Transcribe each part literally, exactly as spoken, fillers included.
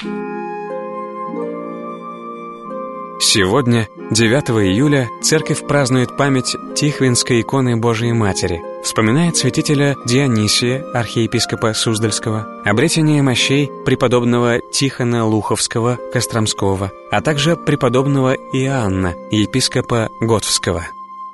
Сегодня, девятого июля, церковь празднует память Тихвинской иконы Божией Матери, вспоминает святителя Дионисия, архиепископа Суздальского, обретение мощей преподобного Тихона Луховского, Костромского, а также преподобного Иоанна, епископа Готвского.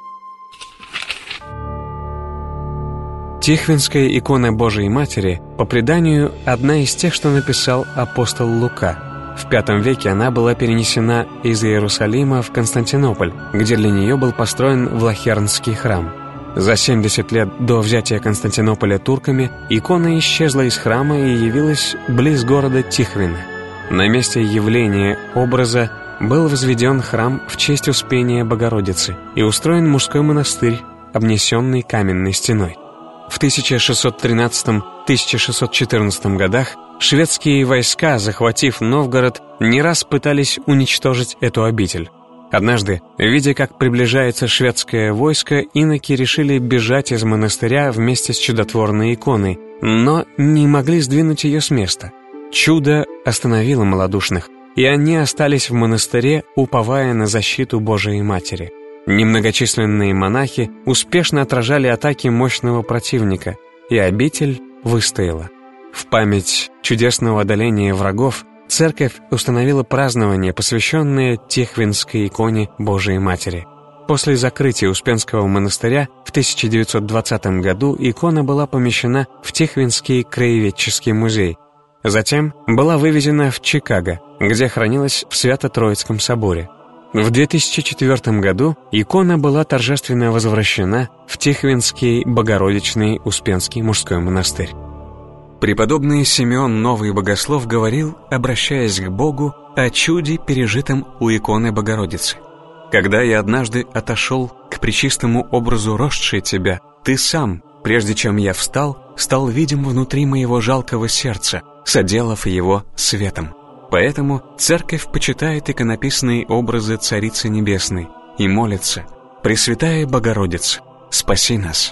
Тихвинская икона Божией Матери, по преданию, одна из тех, что написал апостол Лука. В пятом веке она была перенесена из Иерусалима в Константинополь, где для нее был построен Влахернский храм. За семьдесят лет до взятия Константинополя турками икона исчезла из храма и явилась близ города Тихвина. На месте явления образа был возведен храм в честь Успения Богородицы и устроен мужской монастырь, обнесенный каменной стеной. В тысяча шестьсот тринадцатом — тысяча шестьсот четырнадцатом годах шведские войска, захватив Новгород, не раз пытались уничтожить эту обитель. Однажды, видя, как приближается шведское войско, иноки решили бежать из монастыря вместе с чудотворной иконой, но не могли сдвинуть ее с места. Чудо остановило малодушных, и они остались в монастыре, уповая на защиту Божией Матери. Немногочисленные монахи успешно отражали атаки мощного противника, и обитель выстояла. В память чудесного одоления врагов церковь установила празднование, посвященное Тихвинской иконе Божией Матери. После закрытия Успенского монастыря в тысяча девятьсот двадцатом году икона была помещена в Тихвинский краеведческий музей. Затем была вывезена в Чикаго, где хранилась в Свято-Троицком соборе. В две тысячи четвёртом году икона была торжественно возвращена в Тихвинский Богородичный Успенский мужской монастырь. Преподобный Симеон Новый Богослов говорил, обращаясь к Богу, о чуде, пережитом у иконы Богородицы. «Когда я однажды отошел к пречистому образу росшей тебя, ты сам, прежде чем я встал, стал видим внутри моего жалкого сердца, соделав его светом. Поэтому церковь почитает иконописные образы Царицы Небесной и молится: Пресвятая Богородица, спаси нас».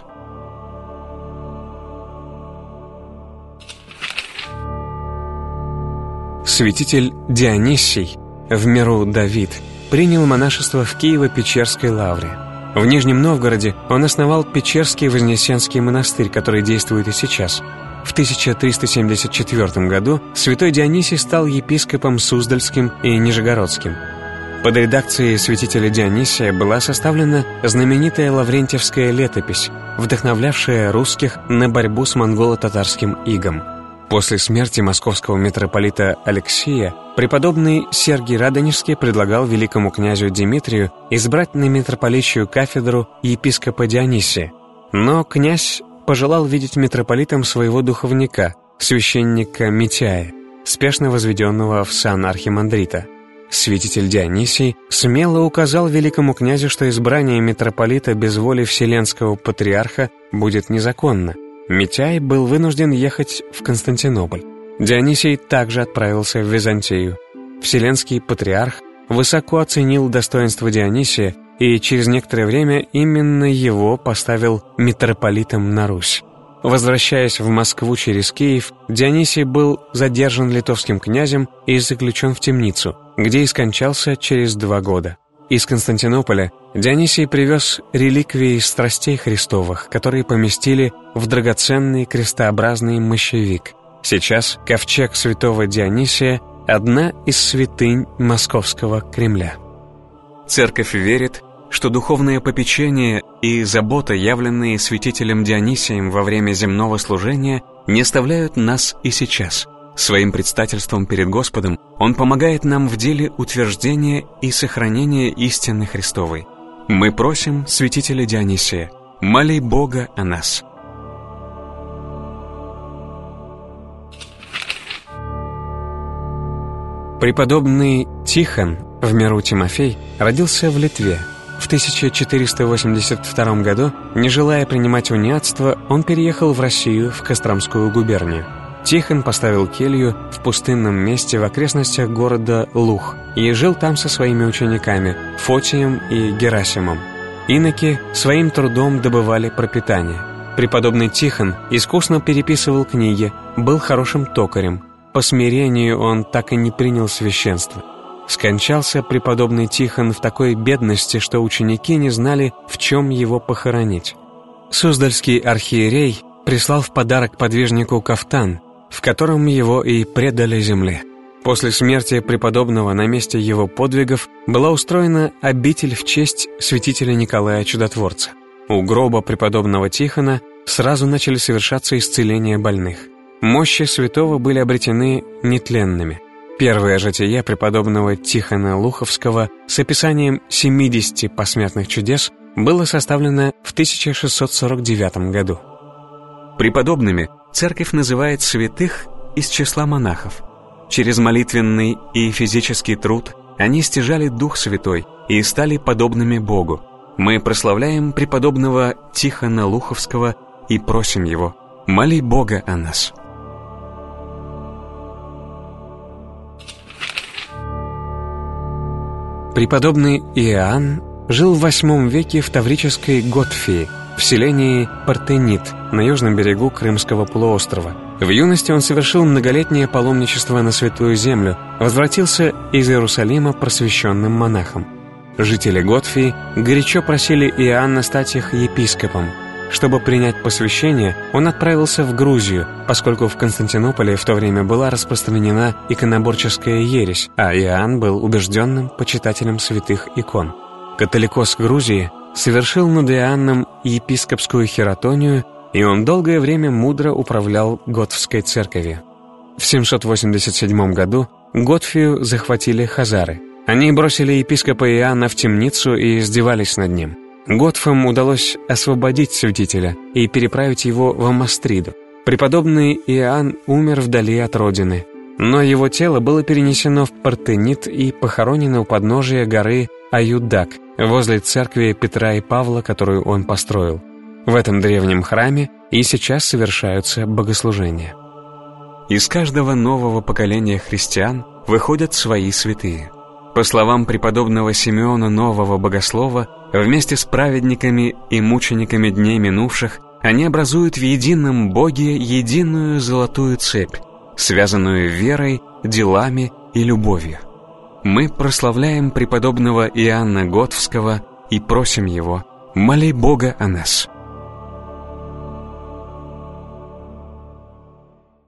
Святитель Дионисий, в миру Давид, принял монашество в Киево-Печерской лавре. В Нижнем Новгороде он основал Печерский Вознесенский монастырь, который действует и сейчас. В тысяча триста семьдесят четвёртом году святой Дионисий стал епископом Суздальским и Нижегородским. Под редакцией святителя Дионисия была составлена знаменитая Лаврентьевская летопись, вдохновлявшая русских на борьбу с монголо-татарским игом. После смерти московского митрополита Алексия преподобный Сергий Радонежский предлагал великому князю Дмитрию избрать на митрополичью кафедру епископа Дионисия. Но князь пожелал видеть митрополитом своего духовника, священника Митяя, спешно возведенного в сан архимандрита. Святитель Дионисий смело указал великому князю, что избрание митрополита без воли вселенского патриарха будет незаконно. Митяй был вынужден ехать в Константинополь. Дионисий также отправился в Византию. Вселенский патриарх высоко оценил достоинство Дионисия и через некоторое время именно его поставил митрополитом на Русь. Возвращаясь в Москву через Киев, Дионисий был задержан литовским князем и заключен в темницу, где и скончался через два года. Из Константинополя Дионисий привез реликвии страстей Христовых, которые поместили в драгоценный крестообразный мощевик. Сейчас ковчег святого Дионисия – одна из святынь Московского Кремля. Церковь верит, что духовное попечение и забота, явленные святителем Дионисием во время земного служения, не оставляют нас и сейчас. Своим предстательством перед Господом Он помогает нам в деле утверждения и сохранения истины Христовой. Мы просим святителя Дионисия: моли Бога о нас. Преподобный Тихон, в миру Тимофей, родился в Литве. В тысяча четыреста восемьдесят втором году, не желая принимать униатство, он переехал в Россию, в Костромскую губернию. Тихон поставил келью в пустынном месте в окрестностях города Лух и жил там со своими учениками Фотием и Герасимом. Иноки своим трудом добывали пропитание. Преподобный Тихон искусно переписывал книги, был хорошим токарем. по смирению он так и не принял священство. Скончался преподобный Тихон в такой бедности, что ученики не знали, в чем его похоронить. Суздальский архиерей прислал в подарок подвижнику кафтан, в котором его и предали земле. После смерти преподобного на месте его подвигов была устроена обитель в честь святителя Николая Чудотворца. У гроба преподобного Тихона сразу начали совершаться исцеления больных. Мощи святого были обретены нетленными. Первое житие преподобного Тихона Луховского с описанием семидесяти посмертных чудес было составлено в тысяча шестьсот сорок девятом году. Преподобными церковь называет святых из числа монахов. Через молитвенный и физический труд они стяжали Дух Святой и стали подобными Богу. Мы прославляем преподобного Тихона Луховского и просим его: моли Бога о нас. Преподобный Иоанн жил в восьмом веке в Таврической Готфии, в селении Партенит, на южном берегу Крымского полуострова. В юности он совершил многолетнее паломничество на Святую Землю, возвратился из Иерусалима просвещенным монахом. Жители Готфии горячо просили Иоанна стать их епископом. Чтобы принять посвящение, он отправился в Грузию, поскольку в Константинополе в то время была распространена иконоборческая ересь, а Иоанн был убежденным почитателем святых икон. Католикос Грузии совершил над Иоанном епископскую хератонию, и он долгое время мудро управлял Готфской церковью. В семьсот восемьдесят седьмом году Готфию захватили хазары. Они бросили епископа Иоанна в темницу и издевались над ним. Готфам удалось освободить святителя и переправить его в Амастриду. Преподобный Иоанн умер вдали от родины, но его тело было перенесено в Партенит и похоронено у подножия горы Аюдак, возле церкви Петра и Павла, которую он построил. В этом древнем храме и сейчас совершаются богослужения. Из каждого нового поколения христиан выходят свои святые. По словам преподобного Симеона Нового Богослова, вместе с праведниками и мучениками дней минувших они образуют в едином Боге единую золотую цепь, связанную верой, делами и любовью. Мы прославляем преподобного Иоанна Готфского и просим его: моли Бога о нас.